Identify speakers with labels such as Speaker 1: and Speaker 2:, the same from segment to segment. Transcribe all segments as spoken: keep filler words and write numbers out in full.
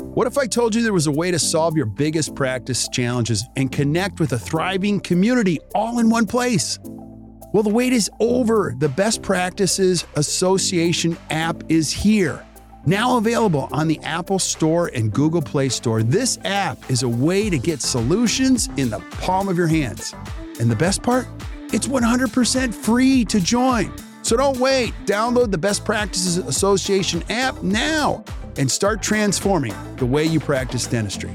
Speaker 1: What if I told you there was a way to solve your biggest practice challenges and connect with a thriving community all in one place? Well, the wait is over. The Best Practices Association app is here. Now available on the Apple Store and Google Play Store, this app is a way to get solutions in the palm of your hands. And the best part? It's one hundred percent free to join. So don't wait. Download the Best Practices Association app now and start transforming the way you practice dentistry.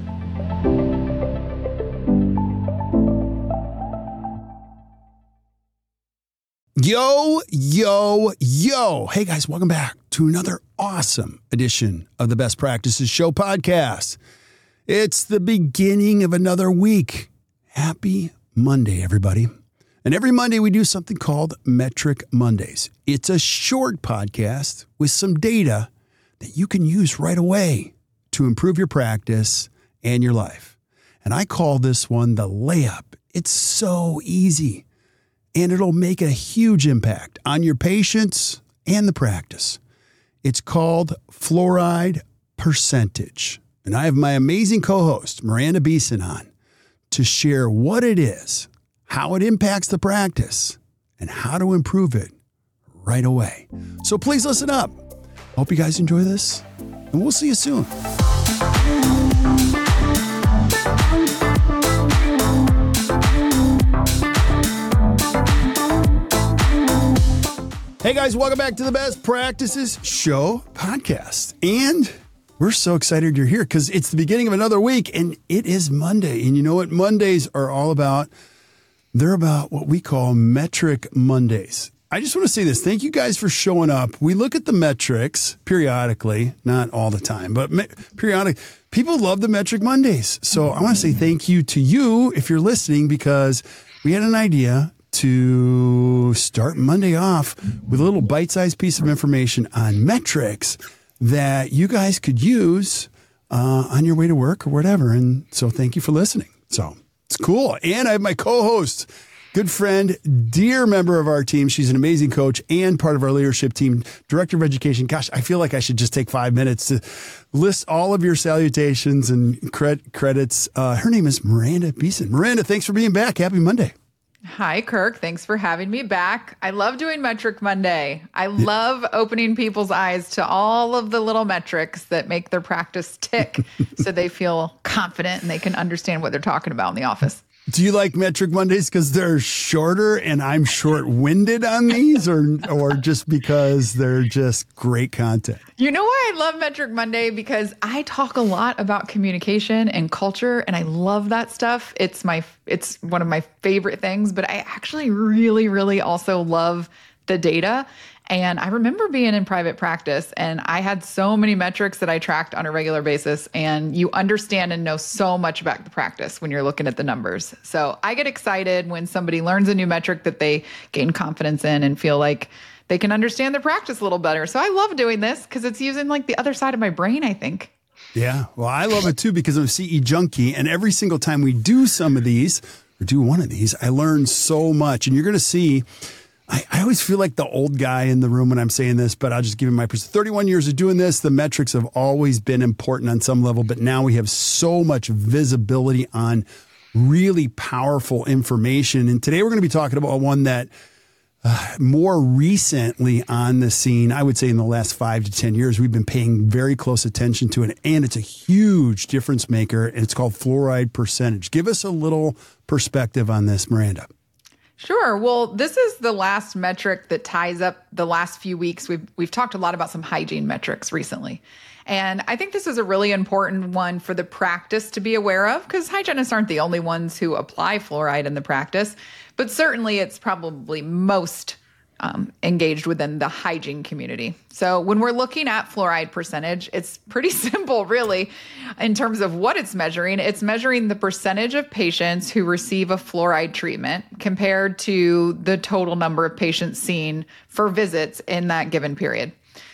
Speaker 1: Yo, yo, yo. Hey guys, welcome back to another awesome edition of the Best Practices Show podcast. It's the beginning of another week. Happy Monday, everybody. And every Monday we do something called Metric Mondays. It's a short podcast with some data that you can use right away to improve your practice and your life. And I call this one the layup. It's so easy, and it'll make a huge impact on your patients and the practice. It's called fluoride percentage. And I have my amazing co-host, Miranda Beeson, on to share what it is, how it impacts the practice, and how to improve it right away. So please listen up. Hope you guys enjoy this, and we'll see you soon. Hey guys, welcome back to the Best Practices Show podcast. And we're so excited you're here because it's the beginning of another week, and it is Monday. And you know what Mondays are all about? They're about what we call Metric Mondays. I just want to say this. Thank you guys for showing up. We look at the metrics periodically, not all the time, but me- periodic. People love the Metric Mondays. So I want to say thank you to you if you're listening, because we had an idea to start Monday off with a little bite-sized piece of information on metrics that you guys could use uh, on your way to work or whatever. And so thank you for listening. So it's cool. And I have my co-host, good friend, dear member of our team. She's an amazing coach and part of our leadership team, director of education. Gosh, I feel like I should just take five minutes to list all of your salutations and cred- credits. Uh, her name is Miranda Beeson. Miranda, thanks for being back. Happy Monday.
Speaker 2: Hi, Kirk. Thanks for having me back. I love doing Metric Monday. I love opening people's eyes to all of the little metrics that make their practice tick so they feel confident and they can understand what they're talking about in the office.
Speaker 1: Do you like Metric Mondays because they're shorter and I'm short-winded on these, or or just because they're just great content?
Speaker 2: You know why I love Metric Monday? Because I talk a lot about communication and culture, and I love that stuff. It's my it's one of my favorite things, but I actually really, really also love the data. And I remember being in private practice, and I had so many metrics that I tracked on a regular basis, and you understand and know so much about the practice when you're looking at the numbers. So I get excited when somebody learns a new metric that they gain confidence in and feel like they can understand their practice a little better. So I love doing this because it's using like the other side of my brain, I think.
Speaker 1: Yeah, well, I love it too because I'm a C E junkie, and every single time we do some of these or do one of these, I learn so much. And you're going to see, I, I always feel like the old guy in the room when I'm saying this, but I'll just give you my perspective. thirty-one years of doing this, the metrics have always been important on some level, but now we have so much visibility on really powerful information. And today we're going to be talking about one that uh, more recently on the scene, I would say in the last five to ten years, we've been paying very close attention to it, and it's a huge difference maker, and it's called fluoride percentage. Give us a little perspective on this, Miranda.
Speaker 2: Sure. Well, this is the last metric that ties up the last few weeks. We've we've talked a lot about some hygiene metrics recently. And I think this is a really important one for the practice to be aware of, because hygienists aren't the only ones who apply fluoride in the practice, but certainly it's probably most um, engaged within the hygiene community. So when we're looking at fluoride percentage, it's pretty simple, really, in terms of what it's measuring. It's measuring the percentage of patients who receive a fluoride treatment compared to the total number of patients seen for visits in that given period.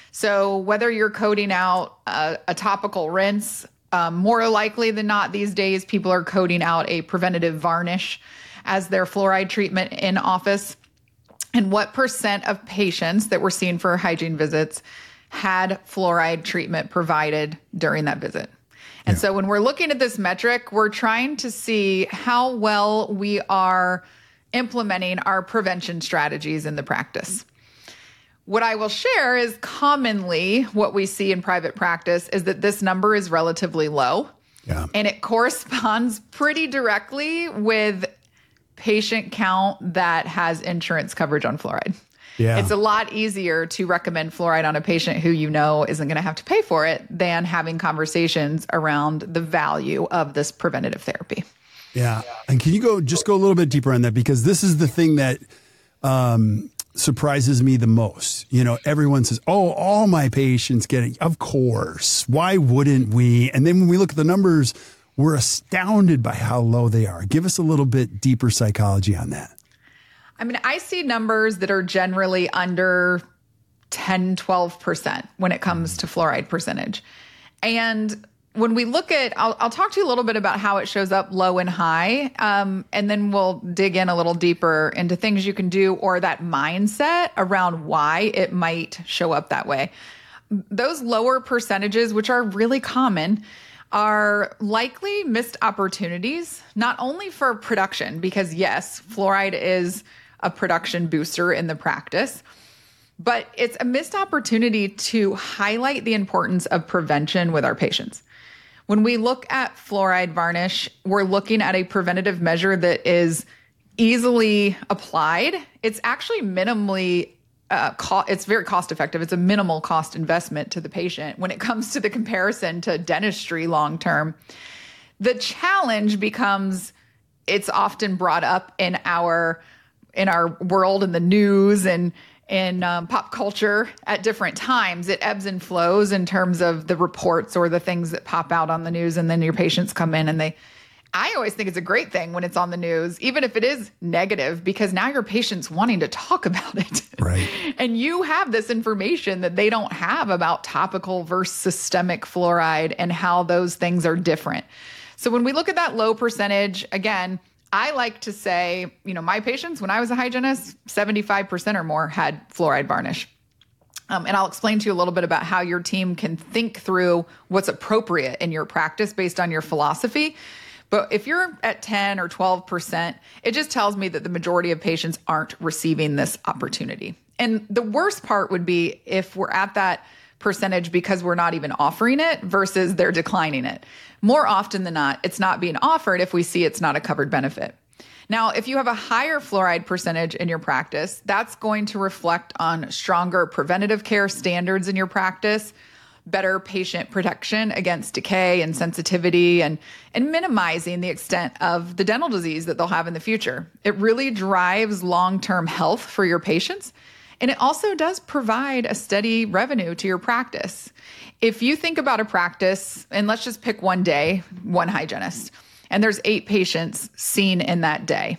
Speaker 2: So whether you're coding out a, a topical rinse, um, more likely than not these days, people are coding out a preventative varnish as their fluoride treatment in office. And what percent of patients that we're seeing for hygiene visits had fluoride treatment provided during that visit. And
Speaker 1: Yeah.
Speaker 2: so when we're looking at this metric, we're trying to see how well we are implementing our prevention strategies in the practice. What I will share is commonly what we see in private practice is that this number is relatively low.
Speaker 1: Yeah.
Speaker 2: And it corresponds pretty directly with patient count that has insurance coverage on fluoride.
Speaker 1: Yeah.
Speaker 2: It's a lot easier to recommend fluoride on a patient who you know isn't going to have to pay for it than having conversations around the value of this preventative therapy.
Speaker 1: Yeah. And can you go just go a little bit deeper on that? Because this is the thing that um, surprises me the most. You know, everyone says, oh, all my patients get it. Of course. Why wouldn't we? And then when we look at the numbers, we're astounded by how low they are. Give us a little bit deeper psychology on that.
Speaker 2: I mean, I see numbers that are generally under ten, twelve percent when it comes to fluoride percentage. And when we look at, I'll, I'll talk to you a little bit about how it shows up low and high, um, and then we'll dig in a little deeper into things you can do or that mindset around why it might show up that way. Those lower percentages, which are really common, are likely missed opportunities, not only for production, because yes, fluoride is a production booster in the practice, but it's a missed opportunity to highlight the importance of prevention with our patients. When we look at fluoride varnish, we're looking at a preventative measure that is easily applied. It's actually minimally, uh, co- it's very cost effective. It's a minimal cost investment to the patient when it comes to the comparison to dentistry long term. The challenge becomes it's often brought up in our in our world, in the news and in um, pop culture at different times. It ebbs and flows in terms of the reports or the things that pop out on the news, and then your patients come in and they, I always think it's a great thing when it's on the news, even if it is negative, because now your patient's wanting to talk about it.
Speaker 1: Right.
Speaker 2: And you have this information that they don't have about topical versus systemic fluoride and how those things are different. So when we look at that low percentage, again, I like to say, you know, my patients, when I was a hygienist, seventy-five percent or more had fluoride varnish. Um, and I'll explain to you a little bit about how your team can think through what's appropriate in your practice based on your philosophy. But if you're at ten or twelve percent, it just tells me that the majority of patients aren't receiving this opportunity. And the worst part would be if we're at that percentage because we're not even offering it versus they're declining it. More often than not, it's not being offered if we see it's not a covered benefit. Now, if you have a higher fluoride percentage in your practice, that's going to reflect on stronger preventative care standards in your practice, better patient protection against decay and sensitivity, and, and minimizing the extent of the dental disease that they'll have in the future. It really drives long-term health for your patients. And it also does provide a steady revenue to your practice. If you think about a practice, and let's just pick one day, one hygienist, and there's eight patients seen in that day.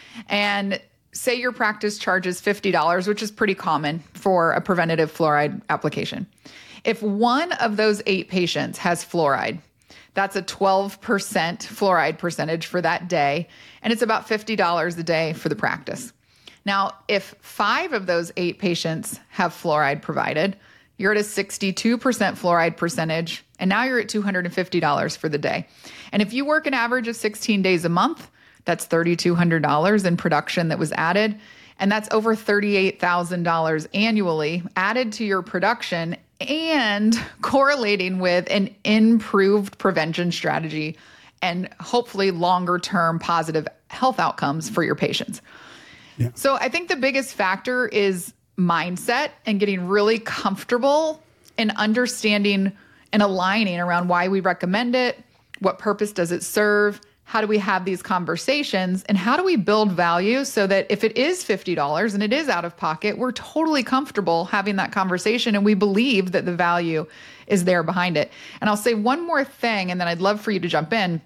Speaker 2: And say your practice charges fifty dollars, which is pretty common for a preventative fluoride application. If one of those eight patients has fluoride, that's a twelve percent fluoride percentage for that day, and it's about fifty dollars a day for the practice. Now, if five of those eight patients have fluoride provided, you're at a sixty-two percent fluoride percentage, and now you're at two hundred fifty dollars for the day. And if you work an average of sixteen days a month, that's three thousand two hundred dollars in production that was added, and that's over thirty-eight thousand dollars annually added to your production and correlating with an improved prevention strategy and hopefully longer-term positive health outcomes for your patients. Yeah. So I think the biggest factor is mindset and getting really comfortable in understanding and aligning around why we recommend it, what purpose does it serve, how do we have these conversations, and how do we build value so that if it is fifty dollars and it is out of pocket, we're totally comfortable having that conversation and we believe that the value is there behind it. And I'll say one more thing, and then I'd love for you to jump in.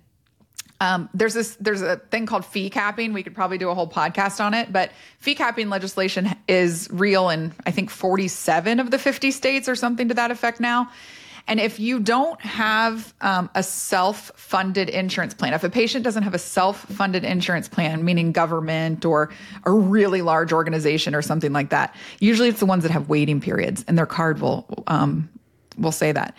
Speaker 2: Um, there's this, there's a thing called fee capping. We could probably do a whole podcast on it, but fee capping legislation is real in, I think, forty-seven of the fifty states or something to that effect now. And if you don't have um, a self-funded insurance plan, if a patient doesn't have a self-funded insurance plan, meaning government or a really large organization or something like that, usually it's the ones that have waiting periods, and their card will um, will say that.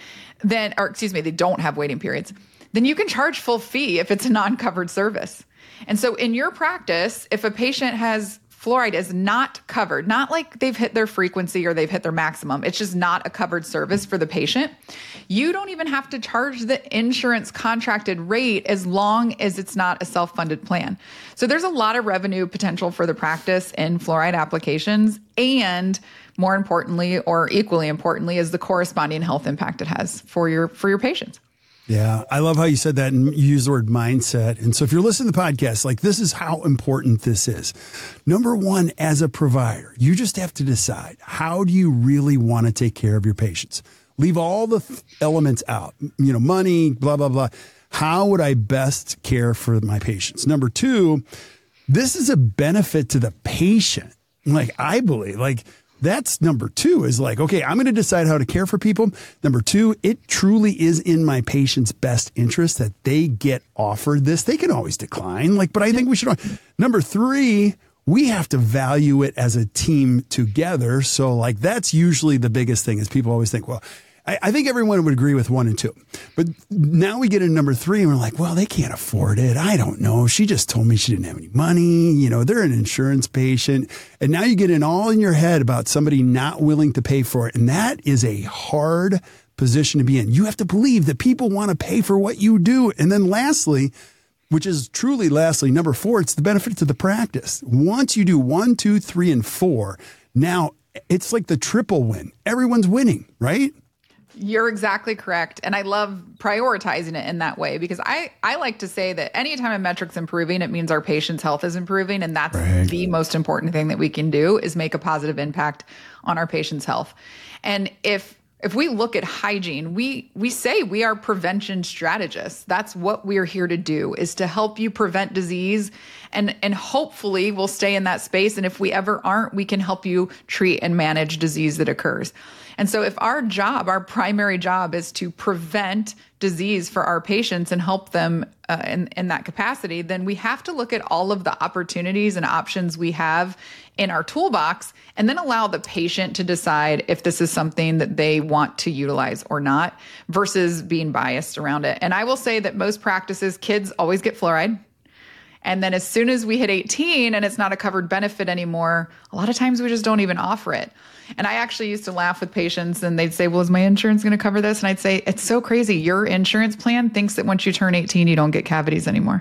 Speaker 2: then, or excuse me, they don't have waiting periods, then you can charge full fee if it's a non-covered service. And so in your practice, if a patient has fluoride is not covered, not like they've hit their frequency or they've hit their maximum, it's just not a covered service for the patient, you don't even have to charge the insurance contracted rate as long as it's not a self-funded plan. So there's a lot of revenue potential for the practice in fluoride applications, and more importantly, or equally importantly, is the corresponding health impact it has for your for your patients.
Speaker 1: Yeah, I love how you said that and you use the word mindset. And so if you're listening to the podcast, like this is how important this is. Number one, as a provider, you just have to decide, how do you really want to take care of your patients? Leave all the th- elements out, you know, money, blah, blah, blah. How would I best care for my patients? Number two, this is a benefit to the patient. Like I believe, like, that's number two is like, okay, I'm going to decide how to care for people. Number two, it truly is in my patient's best interest that they get offered this. They can always decline, like, but I think we should. Number three, we have to value it as a team together. So like, that's usually the biggest thing is people always think, well, I, I think everyone would agree with one and two, but now we get into number three and we're like, well, they can't afford it. I don't know. She just told me she didn't have any money. You know, they're an insurance patient. And now you get in all in your head about somebody not willing to pay for it. And that is a hard position to be in. You have to believe that people want to pay for what you do. And then lastly, which is truly lastly, number four, it's the benefit to the practice. Once you do one, two, three, and four, now it's like the triple win. Everyone's winning, right?
Speaker 2: You're exactly correct. And I love prioritizing it in that way because I, I like to say that anytime a metric's improving, it means our patient's health is improving. And that's right. The most important thing that we can do is make a positive impact on our patient's health. And if if we look at hygiene, we we say we are prevention strategists. That's what we're here to do, is to help you prevent disease. And, and hopefully we'll stay in that space. And if we ever aren't, we can help you treat and manage disease that occurs. And so if our job, our primary job is to prevent disease for our patients and help them uh, in, in that capacity, then we have to look at all of the opportunities and options we have in our toolbox and then allow the patient to decide if this is something that they want to utilize or not versus being biased around it. And I will say that most practices, kids always get fluoride. And then as soon as we hit eighteen and it's not a covered benefit anymore, a lot of times we just don't even offer it. And I actually used to laugh with patients and they'd say, well, is my insurance going to cover this? And I'd say, it's so crazy. Your insurance plan thinks that once you turn eighteen, you don't get cavities anymore.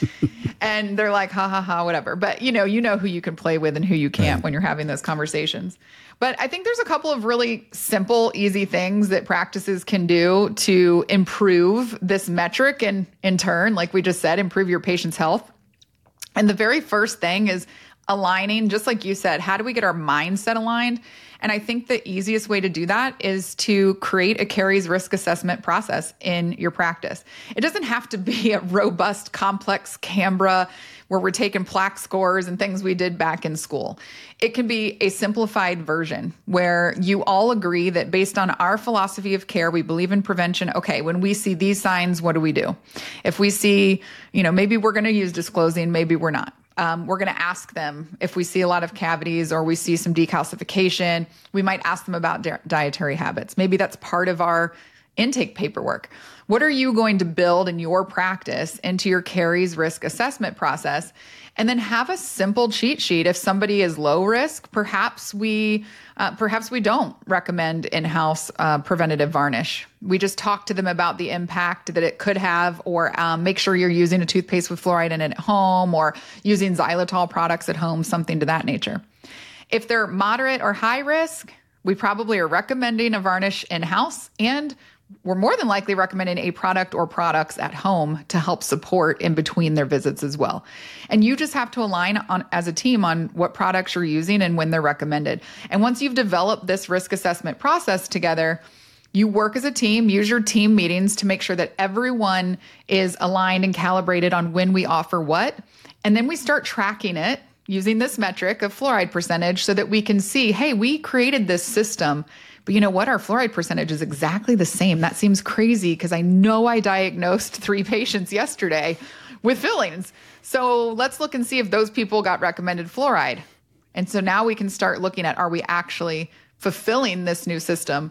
Speaker 2: And they're like, ha, ha, ha, whatever. But you know, you know who you can play with and who you can't when you're having those conversations. But I think there's a couple of really simple, easy things that practices can do to improve this metric and in turn, like we just said, improve your patient's health. And the very first thing is aligning, just like you said, how do we get our mindset aligned? And I think the easiest way to do that is to create a caries risk assessment process in your practice. It doesn't have to be a robust, complex Canberra where we're taking plaque scores and things we did back in school. It can be a simplified version where you all agree that based on our philosophy of care, we believe in prevention. Okay, when we see these signs, what do we do? If we see, you know, maybe we're going to use disclosing, maybe we're not. Um, we're going to ask them if we see a lot of cavities or we see some decalcification. We might ask them about di- dietary habits. Maybe that's part of our intake paperwork. What are you going to build in your practice into your caries risk assessment process? And then have a simple cheat sheet. If somebody is low risk, perhaps we uh, perhaps we don't recommend in-house uh, preventative varnish. We just talk to them about the impact that it could have, or um, make sure you're using a toothpaste with fluoride in it at home, or using xylitol products at home, something to that nature. If they're moderate or high risk, we probably are recommending a varnish in-house, and we're more than likely recommending a product or products at home to help support in between their visits as well. And you just have to align on as a team on what products you're using and when they're recommended. And once you've developed this risk assessment process together, you work as a team, use your team meetings to make sure that everyone is aligned and calibrated on when we offer what. And then we start tracking it using this metric of fluoride percentage so that we can see, hey, we created this system, but you know what? Our fluoride percentage is exactly the same. That seems crazy because I know I diagnosed three patients yesterday with fillings. So let's look and see if those people got recommended fluoride. And so now we can start looking at, are we actually fulfilling this new system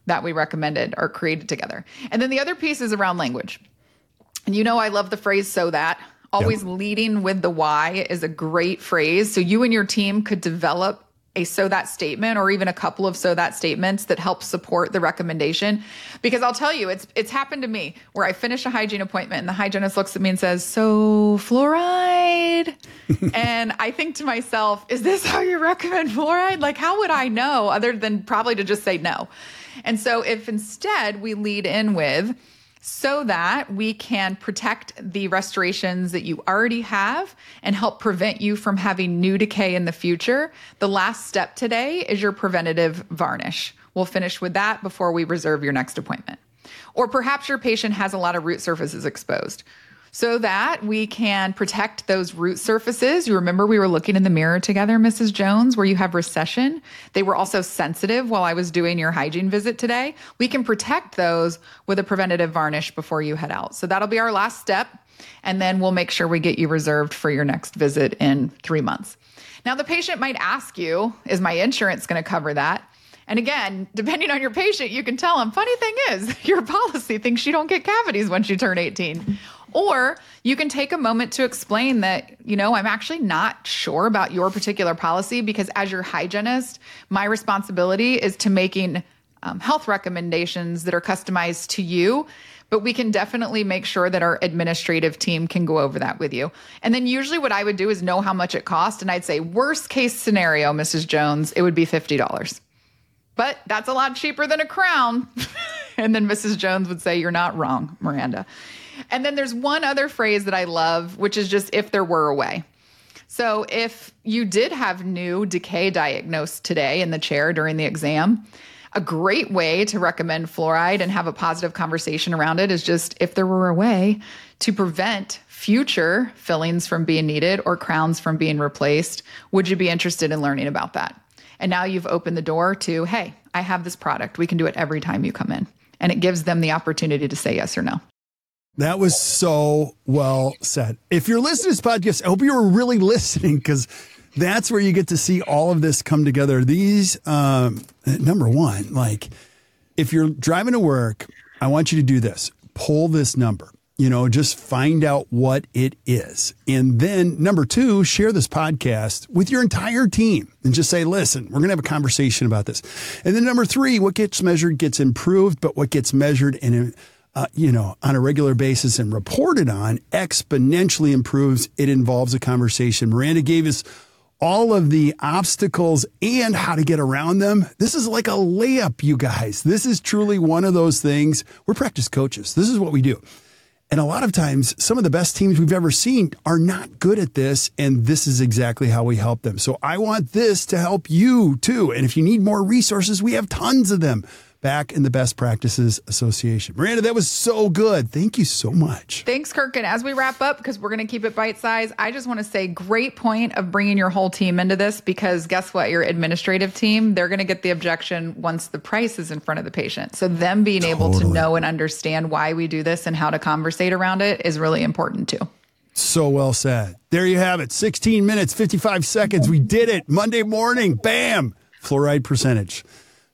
Speaker 2: that we recommended are created together. And then the other piece is around language. And you know, I love the phrase, so that. Always yep. leading with the why is a great phrase. So you and your team could develop a so that statement or even a couple of so that statements that help support the recommendation. Because I'll tell you, it's it's happened to me where I finish a hygiene appointment and the hygienist looks at me and says, so fluoride. And I think to myself, is this how you recommend fluoride? Like, how would I know other than probably to just say no? And so if instead we lead in with, so that we can protect the restorations that you already have and help prevent you from having new decay in the future. The last step today is your preventative varnish. We'll finish with that before we reserve your next appointment. Or perhaps your patient has a lot of root surfaces exposed, so that we can protect those root surfaces. You remember we were looking in the mirror together, Missus Jones, where you have recession. They were also sensitive while I was doing your hygiene visit today. We can protect those with a preventative varnish before you head out. So that'll be our last step. And then we'll make sure we get you reserved for your next visit in three months. Now, the patient might ask you, is my insurance going to cover that? And again, depending on your patient, you can tell them, funny thing is, your policy thinks you don't get cavities once you turn eighteen. Or you can take a moment to explain that, you know, I'm actually not sure about your particular policy because as your hygienist, my responsibility is to making um, health recommendations that are customized to you. But we can definitely make sure that our administrative team can go over that with you. And then usually what I would do is know how much it costs. And I'd say, worst case scenario, Missus Jones, it would be fifty dollars. But that's a lot cheaper than a crown. And then Missus Jones would say, you're not wrong, Miranda. And then there's one other phrase that I love, which is just if there were a way. So if you did have new decay diagnosed today in the chair during the exam, a great way to recommend fluoride and have a positive conversation around it is just if there were a way to prevent future fillings from being needed or crowns from being replaced, would you be interested in learning about that? And now you've opened the door to, hey, I have this product. We can do it every time you come in. And it gives them the opportunity to say yes or no.
Speaker 1: That was so well said. If you're listening to this podcast, I hope you were really listening because that's where you get to see all of this come together. These, um, number one, like if you're driving to work, I want you to do this. Pull this number, you know, just find out what it is. And then number two, share this podcast with your entire team and just say, listen, we're going to have a conversation about this. And then number three, what gets measured gets improved, but what gets measured and Uh, you know, on a regular basis and reported on exponentially improves. It involves a conversation. Miranda gave us all of the obstacles and how to get around them. This is like a layup, you guys. This is truly one of those things. We're practice coaches. This is what we do. And a lot of times, some of the best teams we've ever seen are not good at this. And this is exactly how we help them. So I want this to help you too. And if you need more resources, we have tons of them back in the Best Practices Association. Miranda, that was so good. Thank you so much.
Speaker 2: Thanks, Kirk. And as we wrap up, because we're going to keep it bite-sized, I just want to say great point of bringing your whole team into this because guess what? Your administrative team, they're going to get the objection once the price is in front of the patient. So them being totally able to know and understand why we do this and how to conversate around it is really important too.
Speaker 1: So well said. There you have it. sixteen minutes, fifty-five seconds. We did it. Monday morning. Bam. Fluoride percentage.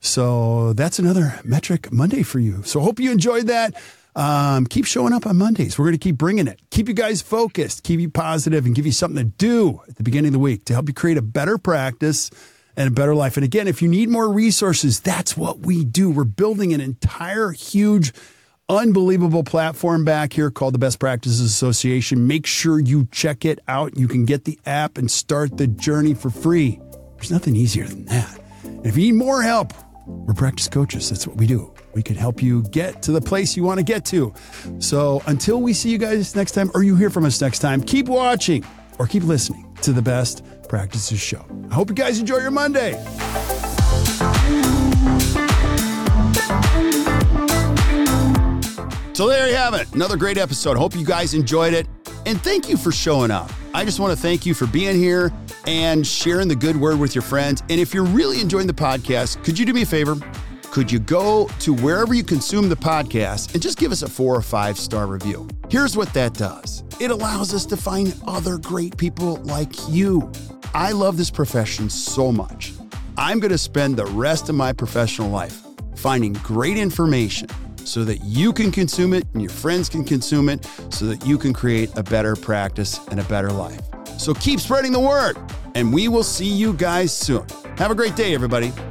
Speaker 1: So that's another Metric Monday for you. So hope you enjoyed that. Um, keep showing up on Mondays. We're going to keep bringing it. Keep you guys focused, keep you positive, and give you something to do at the beginning of the week to help you create a better practice and a better life. And again, if you need more resources, that's what we do. We're building an entire huge, unbelievable platform back here called the Best Practices Association. Make sure you check it out. You can get the app and start the journey for free. There's nothing easier than that. And if you need more help, we're practice coaches. That's what we do. We can help you get to the place you want to get to. So until we see you guys next time, or you hear from us next time, keep watching or keep listening to the Best Practices Show. I hope you guys enjoy your Monday. So there you have it. Another great episode. Hope you guys enjoyed it. And thank you for showing up. I just want to thank you for being here and sharing the good word with your friends. And if you're really enjoying the podcast, could you do me a favor? Could you go to wherever you consume the podcast and just give us a four or five star review? Here's what that does. It allows us to find other great people like you. I love this profession so much. I'm going to spend the rest of my professional life finding great information so that you can consume it and your friends can consume it so that you can create a better practice and a better life. So keep spreading the word, and we will see you guys soon. Have a great day, everybody.